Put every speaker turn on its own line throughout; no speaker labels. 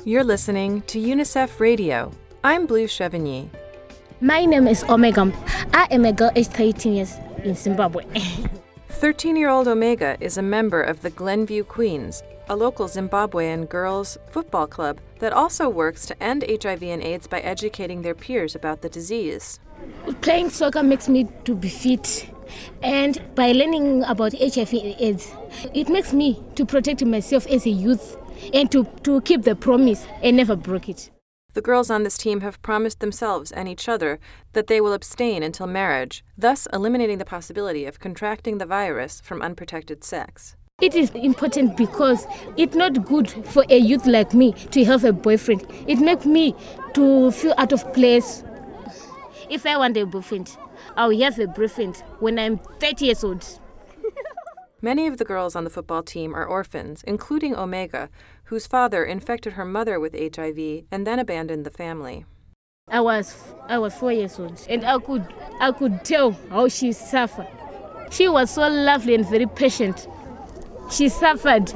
You're listening to UNICEF Radio. I'm Blue Chevigny.
My name is Omega. I am a girl aged 13 years in Zimbabwe.
13-year-old Omega is a member of the Glenview Queens, a local Zimbabwean girls' football club that also works to end HIV and AIDS by educating their peers about the disease.
Playing soccer makes me to be fit, and by learning about HIV and AIDS, it makes me to protect myself as a youth and to keep the promise and never break it.
The girls on this team have promised themselves and each other that they will abstain until marriage, thus eliminating the possibility of contracting the virus from unprotected sex.
It is important because it's not good for a youth like me to have a boyfriend. It makes me to feel out of place. If I want a boyfriend, I'll have a boyfriend when I'm 30 years old.
Many of the girls on the football team are orphans, including Omega, whose father infected her mother with HIV and then abandoned the family.
I was 4 years old, and I could tell how she suffered. She was so lovely and very patient. She suffered,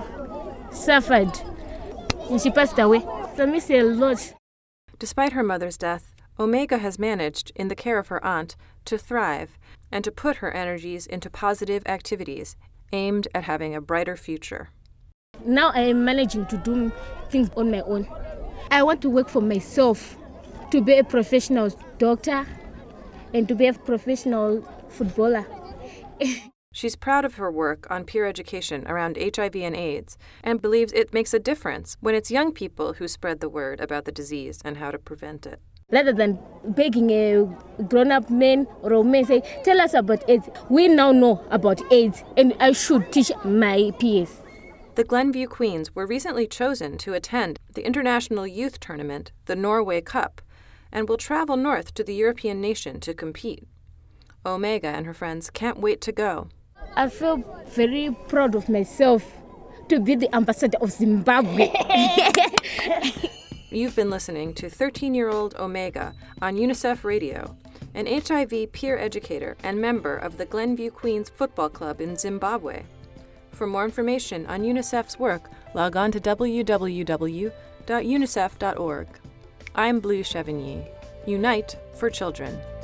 and she passed away. So I miss her a lot.
Despite her mother's death, Omega has managed, in the care of her aunt, to thrive and to put her energies into positive activities aimed at having a brighter future.
Now I am managing to do things on my own. I want to work for myself, to be a professional doctor and to be a professional footballer.
She's proud of her work on peer education around HIV and AIDS and believes it makes a difference when it's young people who spread the word about the disease and how to prevent it.
Rather than begging a grown-up man or a woman, say, tell us about AIDS. We now know about AIDS, and I should teach my peers.
The Glenview Queens were recently chosen to attend the international youth tournament, the Norway Cup, and will travel north to the European nation to compete. Omega and her friends can't wait to go.
I feel very proud of myself to be the ambassador of Zimbabwe.
You've been listening to 13-year-old Omega on UNICEF Radio, an HIV peer educator and member of the Glenview Queens Football Club in Zimbabwe. For more information on UNICEF's work, log on to www.unicef.org. I'm Blue Chevigny. Unite for Children.